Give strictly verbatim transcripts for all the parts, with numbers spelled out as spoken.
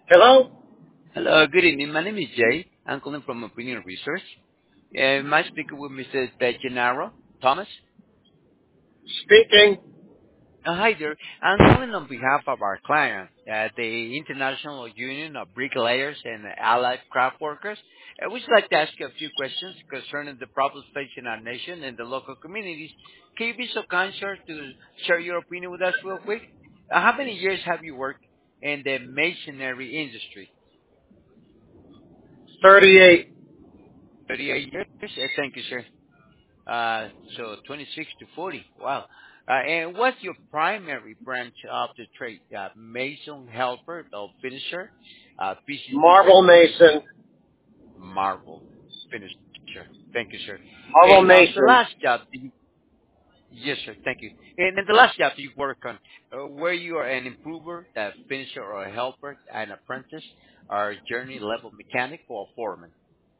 Hello? Hello, good evening. My name is Jay. I'm calling from Opinion Research. Uh, Am I speaking with Mister De Gennaro Thomas? Speaking. Uh, hi there. I'm calling on behalf of our client, uh, the International Union of Bricklayers and Allied Craft Workers. Uh, we'd like to ask you a few questions concerning the problems facing our nation and the local communities. Can you be so kind, sir, to share your opinion with us real quick? Uh, how many years have you worked in the masonry industry? thirty-eight. thirty-eight years? Uh, thank you, sir. Uh, so twenty-six to forty. Wow. Uh, and what's your primary branch of the trade? Uh, mason, helper, or finisher, uh, P C C Marble welder, Mason. marble finisher. Thank you, sir. Marble And on the Mason. last job, that you, yes, sir. Thank you. And in the last job that you work on, uh, where you are an improver, a finisher, or a helper, an apprentice, or a journey level mechanic, or a foreman.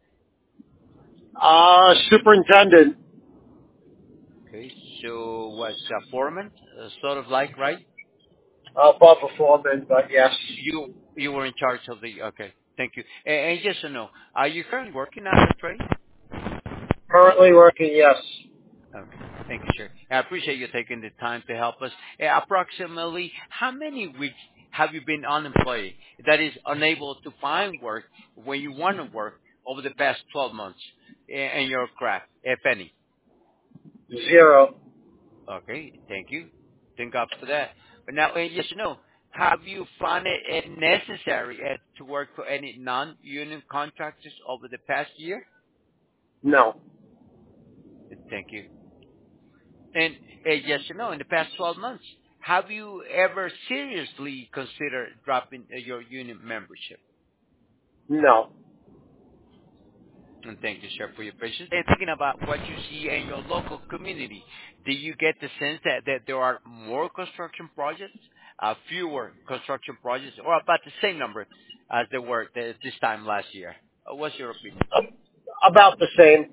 Uh, superintendent. Okay. So what's a foreman? Uh, sort of like, right? Above a foreman, but yes. You you were in charge of the okay. Thank you. And, and yes or no, are you currently working on a trade? Currently working, yes. Okay. Thank you, sir. I appreciate you taking the time to help us. Uh, approximately how many weeks have you been unemployed? That is unable to find work when you want to work over the past twelve months in in your craft, if any? Zero. Okay. Thank you. Thank God for that. But now, uh, yes or no, have you found it uh, necessary uh, to work for any non-union contractors over the past year? No. Thank you. And uh, yes or no, in the past twelve months, have you ever seriously considered dropping uh, your union membership? No. And thank you, sir, for your patience. And thinking about what you see in your local community, do you get the sense that, that there are more construction projects, uh, fewer construction projects, or about the same number as there were th- this time last year? Uh, What's your opinion? A- About the same.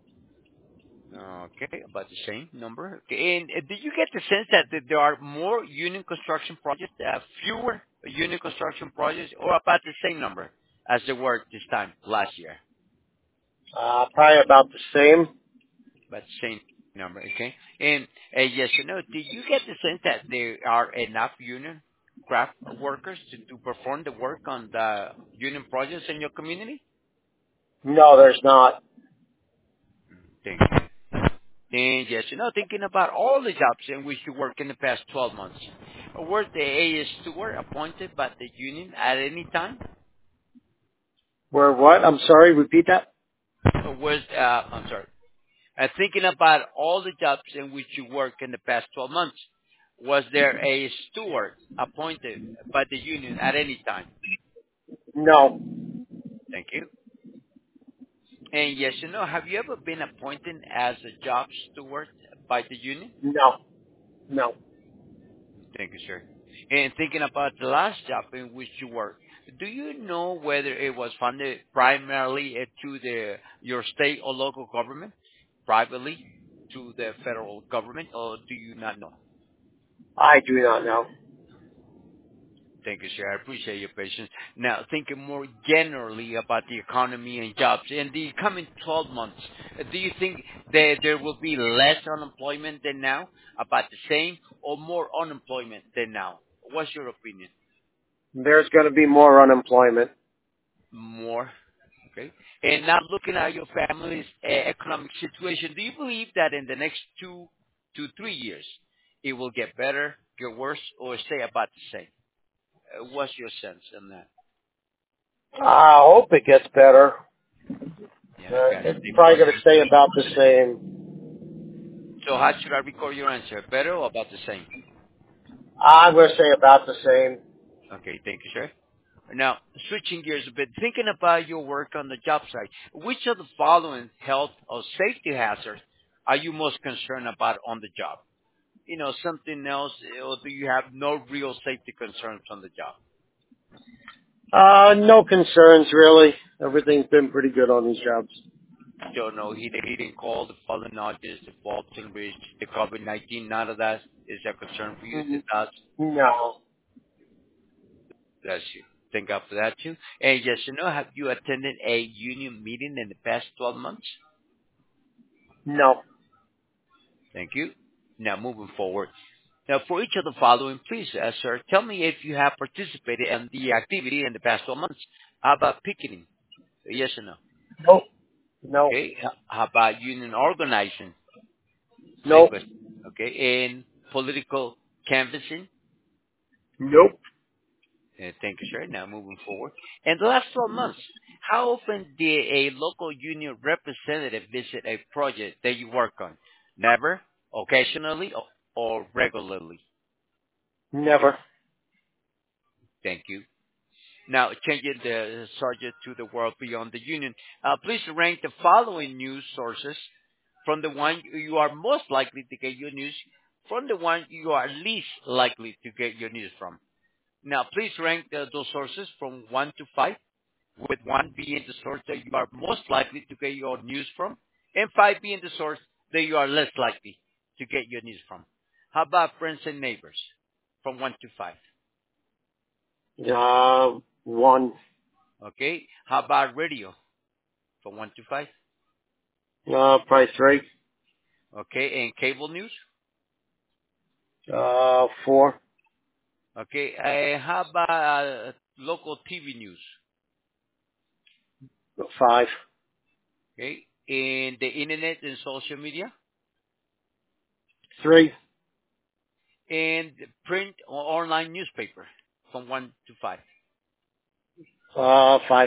Okay, about the same number. Okay, and uh, do you get the sense that that there are more union construction projects, uh, fewer union construction projects, or about the same number as there were this time last year? Uh, probably about the same. About the same number, okay? And uh, yes or no, do you get the sense that there are enough union craft workers to, to perform the work on the union projects in your community? No, there's not. Thank you. And yes, you know, thinking about all the jobs in which you work in the past twelve months, was the A S steward appointed by the union at any time? Where what? I'm sorry, repeat that? Or was, uh, I'm sorry, uh, thinking about all the jobs in which you work in the past twelve months, was there a steward appointed by the union at any time? No. Thank you. And yes, you know, have you ever been appointed as a job steward by the union? No. No. Thank you, sir. And thinking about the last job in which you worked, do you know whether it was funded primarily uh, to the your state or local government, privately to the federal government, or do you not know? I do not know. Thank you, sir. I appreciate your patience. Now, thinking more generally about the economy and jobs in the coming twelve months, uh, do you think that there will be less unemployment than now, about the same, or more unemployment than now? What's your opinion? There's going to be more unemployment. More. Okay. And now looking at your family's uh, economic situation, do you believe that in the next two to three years it will get better, get worse, or stay about the same? Uh, what's your sense on that? I hope it gets better. Yeah, Uh, got to it's stay probably going to positive. stay about the same. So how should I record your answer? Better or about the same? I'm going to say about the same. Okay, thank you, sir. Now, switching gears a bit, thinking about your work on the job site, which of the following health or safety hazards are you most concerned about on the job? You know, something else, or do you have no real safety concerns on the job? Uh, no concerns really. Everything's been pretty good on these jobs. So no heating, heating cold, the fallen notches, the faults and bridge, the COVID nineteen, none of that is a concern for you. Mm, It does. No. Bless you. Thank God for that too. And yes or no, have you attended a union meeting in the past twelve months? No. Thank you. Now moving forward. Now for each of the following, please, uh, sir, tell me if you have participated in the activity in the past twelve months. How about picketing? Yes or no? Nope. No. Okay. H- How about union organizing? Same Nope. question. Okay. And political canvassing? Nope. Uh, Thank you, sir. Now moving forward. In the last twelve months, how often did a local union representative visit a project that you work on? Never, occasionally, or or regularly? Never. Thank you. Now, changing the subject to the world beyond the union, uh, please rank the following news sources from the one you are most likely to get your news from the one you are least likely to get your news from. Now, please rank the, those sources from one to five, with one being the source that you are most likely to get your news from, and five being the source that you are less likely to get your news from. How about friends and neighbors from one to five? Uh, one. Okay. How about radio from one to five? Uh, probably three. Okay. And cable news? Uh, four. Okay. Uh, how about uh, local T V news? Five. Okay. And the internet and social media? Three. And print or online newspaper from one to five? Uh, five.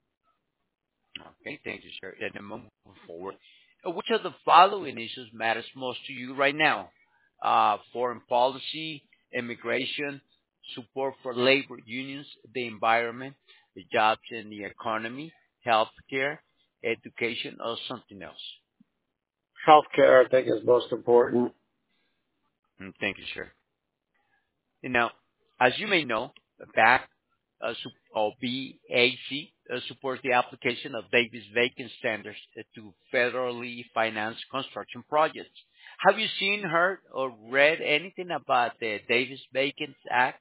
Okay, thank you, sir. And then moving forward, uh, which of the following issues matters most to you right now? Uh, foreign policy, immigration, support for labor unions, the environment, the jobs and the economy, healthcare, education, or something else? Healthcare, I think, is most important. Mm, thank you, sir. And now, as you may know, the B A C, uh, sup- or B A C, uh, supports the application of Davis-Bacon standards uh, to federally financed construction projects. Have you seen, heard, or read anything about the Davis-Bacon Act?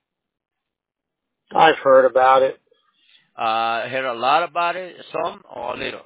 I've heard about it. Uh, heard a lot about it, some or little?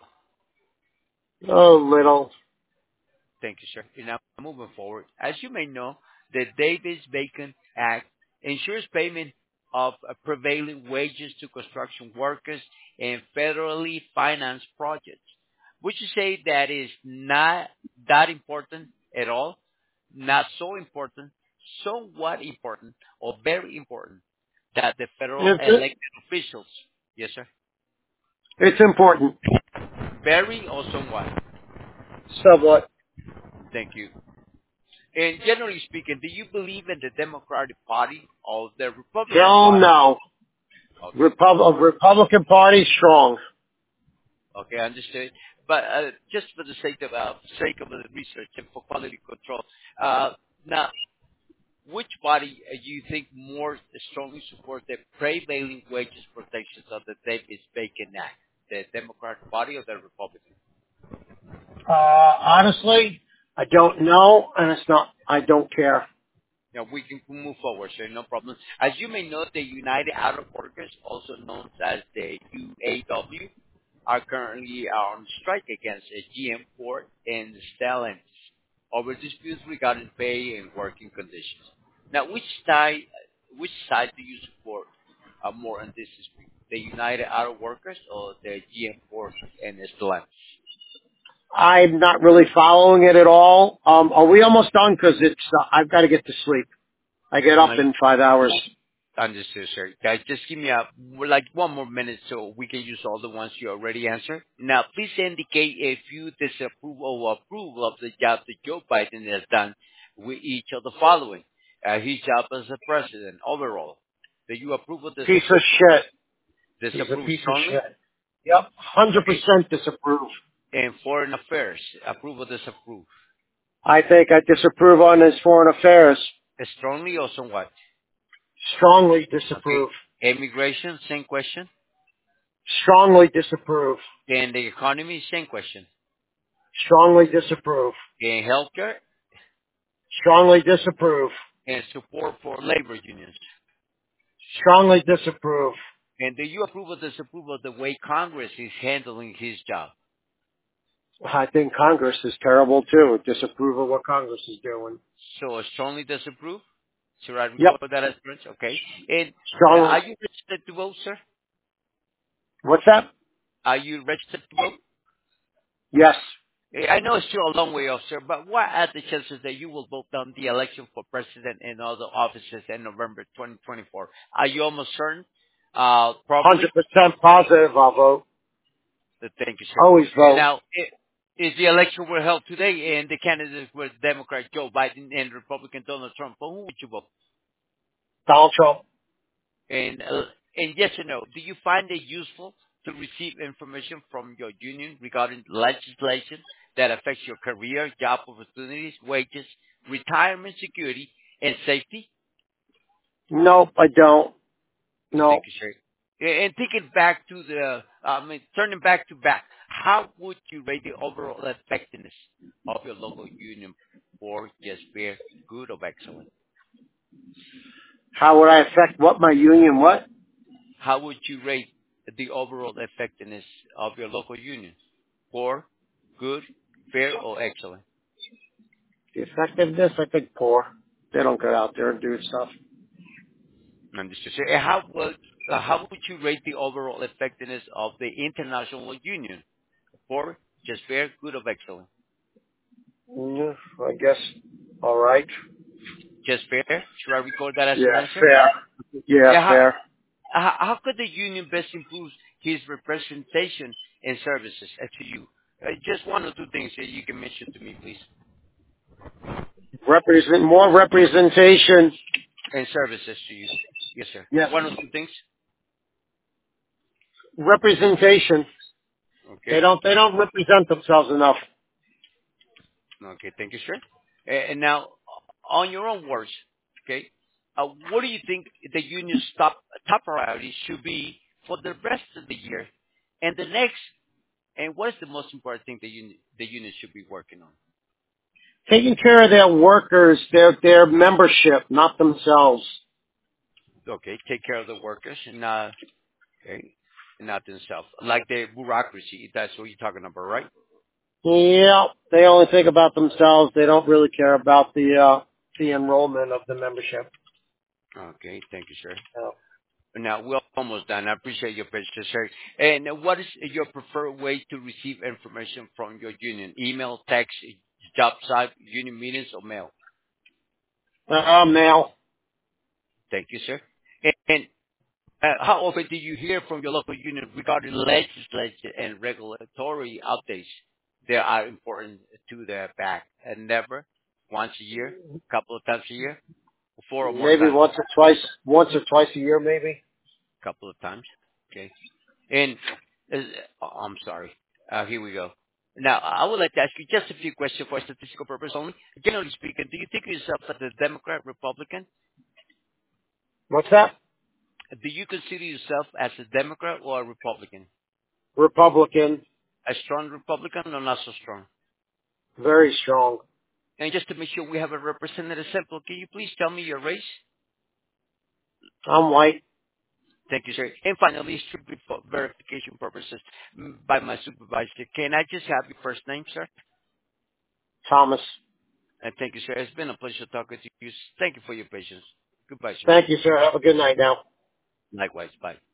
A little. Thank you, sir. And now moving forward, as you may know, the Davis-Bacon Act ensures payment of uh, prevailing wages to construction workers in federally financed projects. Would you say that is not that important at all? Not so important, somewhat important, or very important that the federal It's, elected officials, yes, sir, it's important. very or somewhat? Somewhat. Thank you. And generally speaking, do you believe in the Democratic Party or the Republican Hell Party? no. Okay, Repub- Republican Party strong. okay, understood. But uh, just for the sake of uh, sake of the research and for quality control, uh, now, which party uh, you think more strongly support the prevailing wages protections of the Davis-Bacon Act, the Democratic Party or the Republican? Uh, honestly, I don't know, and it's not, I don't care. Yeah, we can move forward, sir, no problem. As you may know, the United Auto Workers, also known as the U A W, are currently on strike against uh, G M, Ford, and Stellantis over disputes regarding pay and working conditions. Now, which side, which side do you support uh, more on this dispute? The United Auto Workers or the G M, Ford, and Stellantis? I'm not really following it at all. Um, are we almost done? Because it's, uh, I've got to get to sleep. I get up No, in five hours. understood, sir. Guys, just give me a like one more minute so we can use all the ones you already answered. Now, please indicate if you disapprove or approve of the job that Joe Biden has done with each of the following. Uh, his job as a president overall. Do you approve or Piece of disapprove? shit. He's a Disapprove piece of strongly. shit. Yep. one hundred Okay. percent disapprove. And foreign affairs. Approve or disapprove? I think I disapprove on his foreign affairs. Strongly or somewhat? Strongly Okay. disapprove. Immigration, same question. Strongly disapprove. And the economy, same question. Strongly disapprove. And healthcare, Strongly disapprove. and support for labor unions. Strongly disapprove. And do you approve or disapprove of the way Congress is handling his job? I think Congress is terrible too. Disapprove of what Congress is doing. So strongly disapprove? Should I Yep. record that as French? Okay. And uh, Strong. are you registered to vote, sir? What's that? Are you registered to vote? Yes. Eh, I know it's still a long way off, sir, but what are the chances that you will vote on the election for president and other offices in November twenty twenty-four? Are you almost certain? Uh, probably. one hundred percent positive I'll vote. Uh, Thank you, sir. Always And vote. now, i- if the election were held today and the candidates were Democrat Joe Biden and Republican Donald Trump, for who would you vote? Donald Trump. And, uh, and yes or no, do you find it useful to receive information from your union regarding legislation that affects your career, job opportunities, wages, retirement security, and safety? Nope, I don't. Thank No. you, sir. A- And thinking back to the, I mean, turning back to back, how would you rate the overall effectiveness of your local union for just fair, good, or excellent? How would I affect what my union? What? How would you rate the overall effectiveness of your local union? Poor, good, fair, or excellent? The effectiveness, I think poor. They don't get out there and do stuff. Understood. So, uh, how would uh, how would you rate the overall effectiveness of the international union? Poor, just fair, good, or excellent? Yeah, I guess. All right. Just fair. Should I record that as Yeah, an answer? fair. Yeah, Yeah. How, fair. how how could the union best improve his representation and services uh, to you? Uh, just one or two things that you can mention to me, please. Represent more representation. And services to you. Yes, sir. Yes. One or two things. Representation. They Okay. don't. They don't represent themselves enough. Okay. Thank you, sir. A- And now, on your own words, okay, uh, what do you think the union's top top priority should be for the rest of the year and the next? And what is the most important thing the union the union should be working on? Taking care of their workers, their their membership, not themselves. Okay, take care of the workers and uh, okay, and not themselves. Like the bureaucracy, that's what you're talking about, right? Yeah, they only think about themselves. They don't really care about the uh, the enrollment of the membership. Okay, thank you, sir. Uh, Now we're almost done. I appreciate your patience, sir. And what is your preferred way to receive information from your union? Email, text, job site, union meetings, or mail? uh, mail. Thank you, sir. And, and uh, how often do you hear from your local union regarding legislation and regulatory updates that are important to their back? And never, once a year, couple of times a year, four or more Maybe times, once or twice. Once or twice a year, maybe. couple of times. Okay. And uh, oh, I'm sorry. Uh, here we go. Now, I would like to ask you just a few questions for statistical purpose only. Generally speaking, do you think of yourself as a Democrat, Republican? What's that? Do you consider yourself as a Democrat or a Republican? Republican. A strong Republican or not so strong? Very strong. And just to make sure we have a representative sample, can you please tell me your race? I'm white. Thank you, sir. And finally, strictly for verification purposes mm, by my supervisor, can I just have your first name, sir? Thomas. And thank you, sir. It's been a pleasure talking to you. Thank you for your patience. Goodbye, sir. Thank you, sir. Have a good night now. Likewise. Bye.